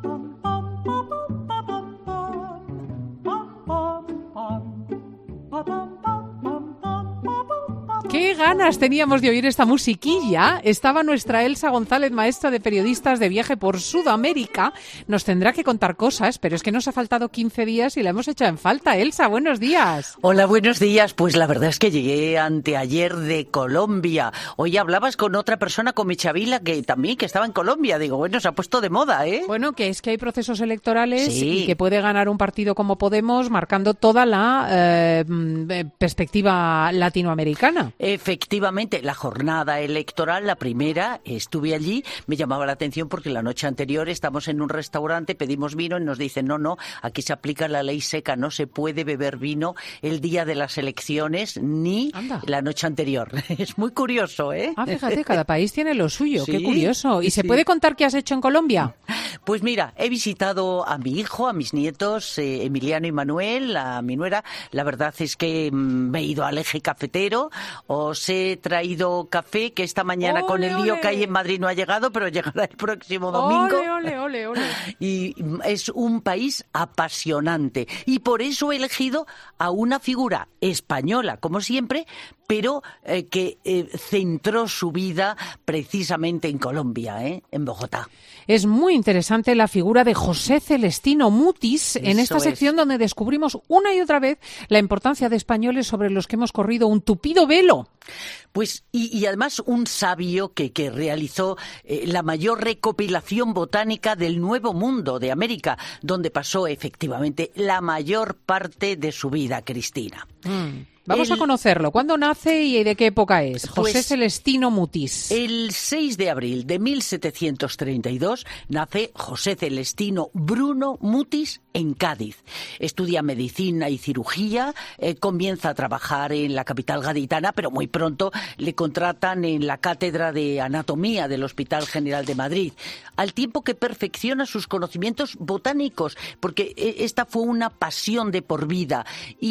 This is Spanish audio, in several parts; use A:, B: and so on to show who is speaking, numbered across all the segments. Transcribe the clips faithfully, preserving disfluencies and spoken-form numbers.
A: ¡Qué ganas teníamos de oír esta musiquilla! Estaba nuestra Elsa González, maestra de periodistas de viaje por Sudamérica. Nos tendrá que contar cosas, pero es que nos ha faltado quince días y la hemos hecho en falta. Elsa, buenos días.
B: Hola, buenos días. Pues la verdad es que llegué anteayer de Colombia. Hoy hablabas con otra persona, con Michavila, que también que estaba en Colombia. Digo, bueno, se ha puesto de moda, ¿eh?
A: Bueno, que es que hay procesos electorales
B: sí.
A: y que puede ganar un partido como Podemos, marcando toda la eh, perspectiva latinoamericana.
B: Efectivamente, la jornada electoral, la primera, estuve allí, me llamaba la atención porque la noche anterior estamos en un restaurante, pedimos vino y nos dicen, no, no, aquí se aplica la ley seca, no se puede beber vino el día de las elecciones ni
A: Anda.
B: La noche anterior. Es muy curioso, ¿eh?
A: Ah, fíjate, cada país tiene lo suyo,
B: Sí,
A: qué curioso. ¿Y se
B: sí.
A: puede contar qué has hecho en Colombia?
B: Pues mira, he visitado a mi hijo, a mis nietos, eh, Emiliano y Manuel, a mi nuera. La verdad es que mm, me he ido al eje cafetero. Os he traído café, que esta mañana
A: ¡Ole,
B: con el lío
A: ole!
B: que hay en Madrid no ha llegado, pero llegará el próximo domingo.
A: Ole, ole, ole, ole.
B: Y es un país apasionante. Y por eso he elegido a una figura española, como siempre, pero eh, que eh, centró su vida precisamente en Colombia, ¿eh? En Bogotá.
A: Es muy interesante la figura de José Celestino Mutis en esta
B: Eso
A: sección
B: es.
A: donde descubrimos una y otra vez la importancia de españoles sobre los que hemos corrido un tupido velo.
B: Pues y, y además un sabio que, que realizó eh, la mayor recopilación botánica del Nuevo Mundo de América, donde pasó efectivamente la mayor parte de su vida, Cristina.
A: Mm. Vamos
B: El-
A: a conocerlo. ¿Cuándo nace y de qué época es? José
B: Pues,
A: Celestino Mutis.
B: El seis de abril de mil setecientos treinta y dos nace José Celestino Bruno Mutis en Cádiz. Estudia medicina y cirugía, eh, comienza a trabajar en la capital gaditana, pero muy pronto le contratan en la cátedra de anatomía del Hospital General de Madrid, al tiempo que perfecciona sus conocimientos botánicos, porque eh, esta fue una pasión de por vida,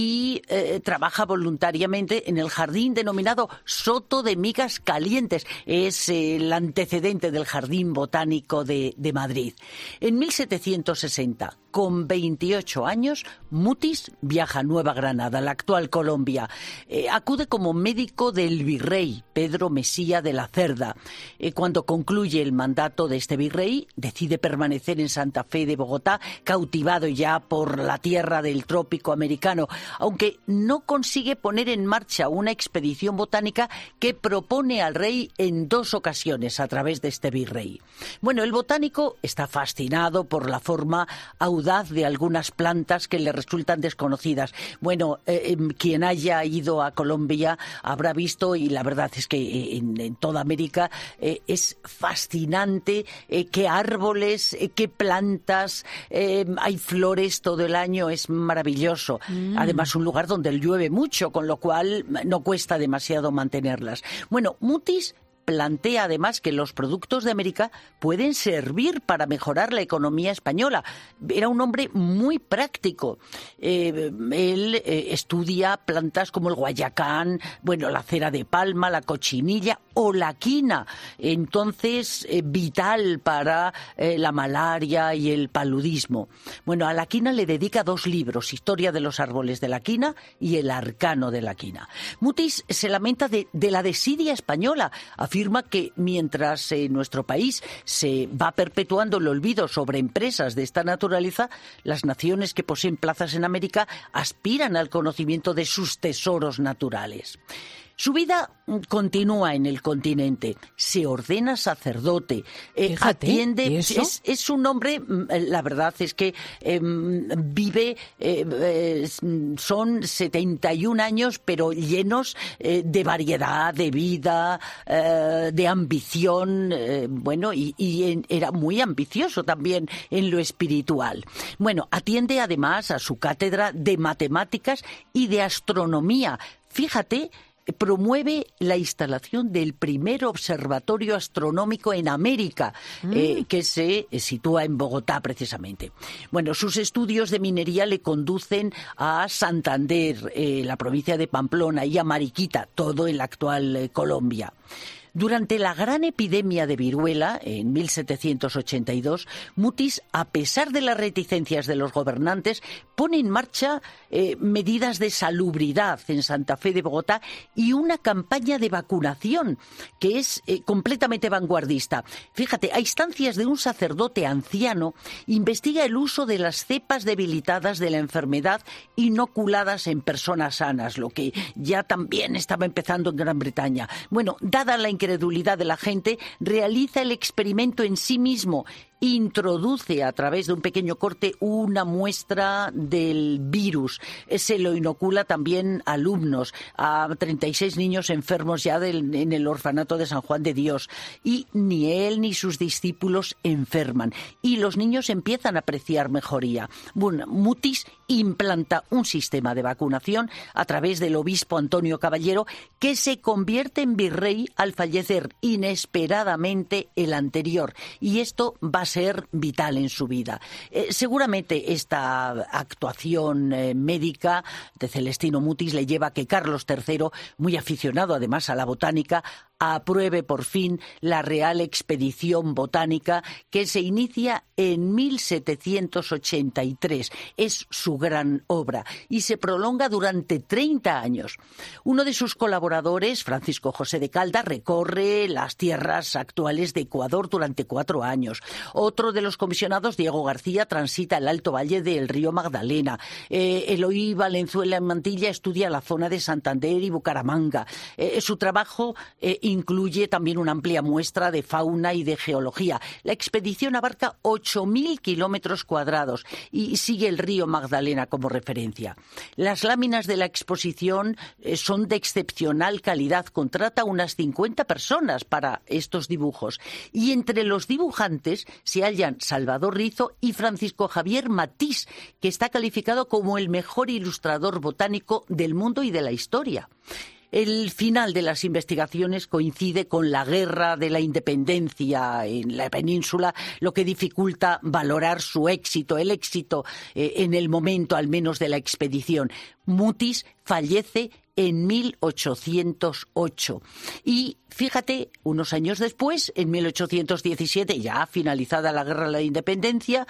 B: y eh, trabaja voluntariamente en el jardín denominado Soto de Migas Calientes. Es eh, el antecedente del Jardín Botánico de, de Madrid. En mil setecientos sesenta, con veintiocho años, Mutis viaja a Nueva Granada, la actual Colombia. Eh, acude como médico del virrey Pedro Mesía de la Cerda. Eh, cuando concluye el mandato de este virrey, decide permanecer en Santa Fe de Bogotá, cautivado ya por la tierra del trópico americano, aunque no consigue poner en marcha una expedición botánica que propone al rey en dos ocasiones a través de este virrey. Bueno, el botánico está fascinado por la forma audaz de algunas plantas que le resultan desconocidas. Bueno, eh, quien haya ido a Colombia habrá visto, y la verdad es que en, en toda América eh, es fascinante eh, qué árboles, eh, qué plantas, eh, hay flores todo el año, es maravilloso. Mm. Además, un lugar donde llueve mucho, con lo cual no cuesta demasiado mantenerlas. Bueno, Mutis plantea además que los productos de América pueden servir para mejorar la economía española. Era un hombre muy práctico. Eh, él eh, estudia plantas como el guayacán, bueno, la cera de palma, la cochinilla o la quina. Entonces, eh, vital para eh, la malaria y el paludismo. Bueno, a la quina le dedica dos libros, Historia de los árboles de la quina y El arcano de la quina. Mutis se lamenta de, de la desidia española. Afirma que mientras en nuestro país se va perpetuando el olvido sobre empresas de esta naturaleza, las naciones que poseen plazas en América aspiran al conocimiento de sus tesoros naturales. Su vida continúa en el continente, se ordena sacerdote, eh,
A: Fíjate,
B: atiende,
A: ¿y eso?
B: es, es un hombre, la verdad es que eh, vive, eh, eh, son setenta y un años, pero llenos eh, de variedad, de vida, eh, de ambición, eh, bueno, y, y en, era muy ambicioso también en lo espiritual. Bueno, atiende además a su cátedra de matemáticas y de astronomía. Fíjate, promueve la instalación del primer observatorio astronómico en América, mm. eh, que se sitúa en Bogotá precisamente. Bueno, sus estudios de minería le conducen a Santander, eh, la provincia de Pamplona, y a Mariquita, todo en la actual eh, Colombia. Durante la gran epidemia de viruela, en mil setecientos ochenta y dos, Mutis, a pesar de las reticencias de los gobernantes, pone en marcha eh, medidas de salubridad en Santa Fe de Bogotá y una campaña de vacunación que es eh, completamente vanguardista. Fíjate, a instancias de un sacerdote anciano, investiga el uso de las cepas debilitadas de la enfermedad inoculadas en personas sanas, lo que ya también estaba empezando en Gran Bretaña. Bueno, dada la incredulidad de la gente, realiza el experimento en sí mismo. Introduce a través de un pequeño corte una muestra del virus. Se lo inocula también a alumnos, a treinta y seis niños enfermos ya del, en el orfanato de San Juan de Dios. Y ni él ni sus discípulos enferman. Y los niños empiezan a apreciar mejoría. Bueno, Mutis implanta un sistema de vacunación a través del obispo Antonio Caballero, que se convierte en virrey al fallecer inesperadamente el anterior. Y esto va a ser vital en su vida. Eh, seguramente esta actuación eh, médica de Celestino Mutis le lleva a que Carlos tercero, muy aficionado además a la botánica, apruebe por fin la Real Expedición Botánica, que se inicia en mil setecientos ochenta y tres. Es su gran obra y se prolonga durante treinta años. Uno de sus colaboradores, Francisco José de Caldas, recorre las tierras actuales de Ecuador durante cuatro años. Otro de los comisionados, Diego García, transita el Alto Valle del río Magdalena. Eh, Eloy Valenzuela en Mantilla estudia la zona de Santander y Bucaramanga. Eh, su trabajo eh, incluye también una amplia muestra de fauna y de geología. La expedición abarca ocho mil kilómetros cuadrados y sigue el río Magdalena como referencia. Las láminas de la exposición eh, son de excepcional calidad. Contrata unas cincuenta personas para estos dibujos. Y entre los dibujantes se hallan Salvador Rizo y Francisco Javier Matís, que está calificado como el mejor ilustrador botánico del mundo y de la historia. El final de las investigaciones coincide con la guerra de la independencia en la península, lo que dificulta valorar su éxito, el éxito eh, en el momento al menos de la expedición. Mutis fallece en mil ochocientos ocho. Y fíjate, unos años después, en mil ochocientos diecisiete, ya finalizada la Guerra de la Independencia,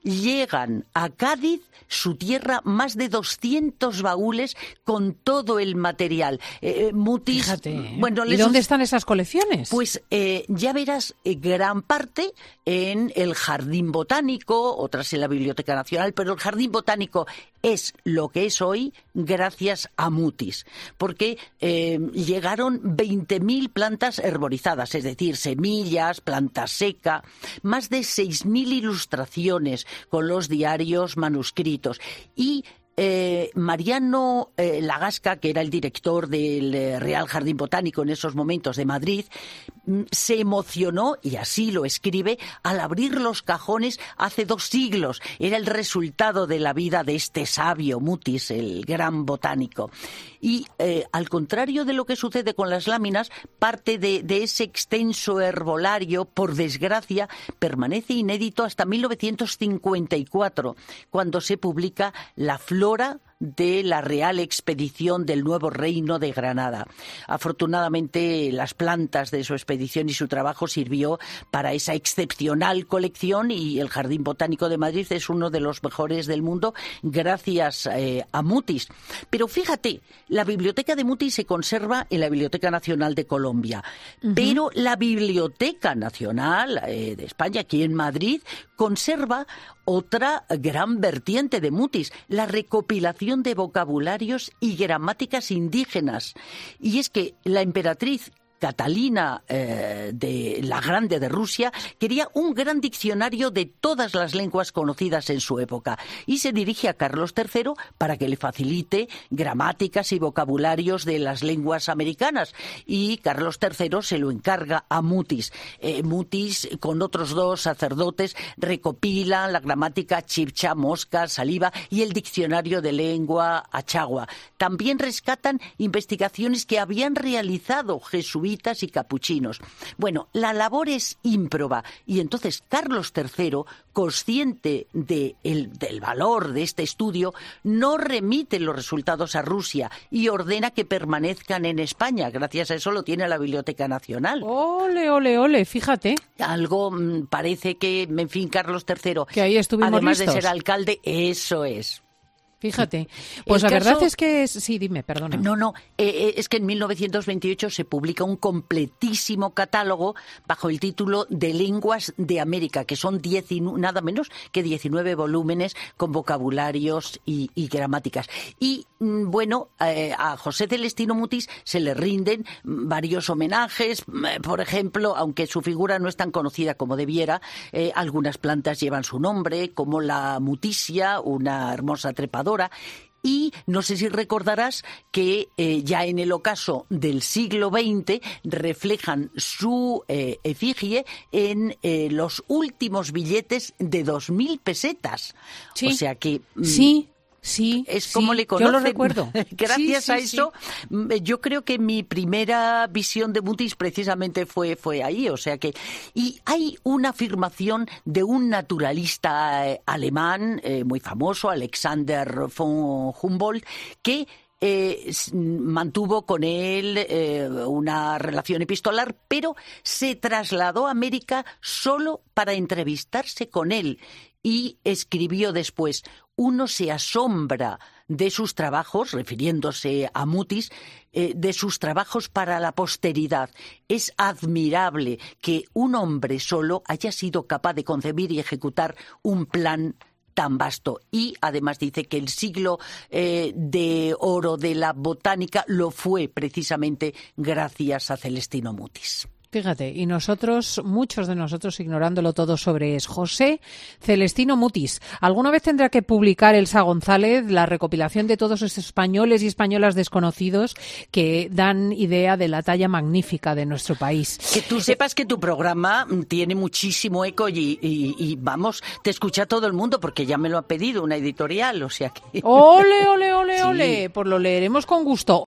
B: llegan a Cádiz, su tierra, más de doscientos baúles con todo el material. Eh, Mutis,
A: fíjate, ¿eh?
B: Bueno,
A: ¿Y dónde están esas colecciones?
B: Pues eh, ya verás eh, gran parte en el Jardín Botánico, otras en la Biblioteca Nacional, pero el Jardín Botánico es lo que es hoy gracias a Mutis, porque eh, llegaron veinte mil plantas herborizadas, es decir, semillas, planta seca, más de seis mil ilustraciones con los diarios manuscritos y Eh, Mariano eh, Lagasca, que era el director del eh, Real Jardín Botánico en esos momentos de Madrid, se emocionó, y así lo escribe, al abrir los cajones hace dos siglos. Era el resultado de la vida de este sabio Mutis, el gran botánico. Y eh, al contrario de lo que sucede con las láminas, parte de, de ese extenso herbolario, por desgracia, permanece inédito hasta mil novecientos cincuenta y cuatro, cuando se publica La Flora de la Real Expedición del Nuevo Reino de Granada. Afortunadamente, las plantas de su expedición y su trabajo sirvió para esa excepcional colección y el Jardín Botánico de Madrid es uno de los mejores del mundo gracias eh, a Mutis. Pero fíjate, la biblioteca de Mutis se conserva en la Biblioteca Nacional de Colombia, uh-huh. pero la Biblioteca Nacional eh, de España, aquí en Madrid, conserva otra gran vertiente de Mutis, la recopilación de vocabularios y gramáticas indígenas. Y es que la emperatriz Catalina eh, de la Grande de Rusia quería un gran diccionario de todas las lenguas conocidas en su época y se dirige a Carlos tercero para que le facilite gramáticas y vocabularios de las lenguas americanas y Carlos tercero se lo encarga a Mutis. Eh, Mutis con otros dos sacerdotes recopilan la gramática chibcha, mosca, saliva y el diccionario de lengua achagua. También rescatan investigaciones que habían realizado jesuitas jesuitas y capuchinos. Bueno, la labor es ímproba y entonces Carlos tercero, consciente de el, del valor de este estudio, no remite los resultados a Rusia y ordena que permanezcan en España. Gracias a eso lo tiene la Biblioteca Nacional.
A: Ole, ole, ole, fíjate.
B: Algo mmm, parece que, en fin, Carlos tercero,
A: que ahí estuvimos
B: además
A: listos.
B: de ser alcalde, eso es.
A: Fíjate, pues
B: el
A: la
B: caso,
A: verdad es que es... Sí, dime, perdona.
B: No, no, eh, es que en mil novecientos veintiocho se publica un completísimo catálogo bajo el título de Lenguas de América, que son diez, nada menos que diecinueve volúmenes con vocabularios y, y gramáticas. Y, bueno, eh, a José Celestino Mutis se le rinden varios homenajes. Por ejemplo, aunque su figura no es tan conocida como debiera, eh, algunas plantas llevan su nombre, como la mutisia, una hermosa trepadora. Y no sé si recordarás que eh, ya en el ocaso del siglo veinte reflejan su eh, efigie en eh, los últimos billetes de dos mil pesetas.
A: Sí.
B: O sea que... Mm,
A: sí. Sí,
B: es
A: sí,
B: como le conocen.
A: Yo lo recuerdo.
B: Gracias
A: sí, sí,
B: a eso,
A: sí.
B: yo creo que mi primera visión de Mutis precisamente fue, fue ahí. O sea que, y hay una afirmación de un naturalista eh, alemán eh, muy famoso, Alexander von Humboldt, que Eh, mantuvo con él eh, una relación epistolar, pero se trasladó a América solo para entrevistarse con él y escribió después: uno se asombra de sus trabajos, refiriéndose a Mutis, eh, de sus trabajos para la posteridad. Es admirable que un hombre solo haya sido capaz de concebir y ejecutar un plan tan vasto. Y además dice que el siglo eh, de oro de la botánica lo fue precisamente gracias a Celestino Mutis.
A: Fíjate, y nosotros, muchos de nosotros, ignorándolo todo sobre es José Celestino Mutis. Alguna vez tendrá que publicar Elsa González la recopilación de todos esos españoles y españolas desconocidos que dan idea de la talla magnífica de nuestro país.
B: Que tú sepas que tu programa tiene muchísimo eco y, y, y vamos, te escucha todo el mundo porque ya me lo ha pedido una editorial, o sea que...
A: ¡Ole, ole, ole,
B: sí.
A: ole! Pues lo leeremos con gusto.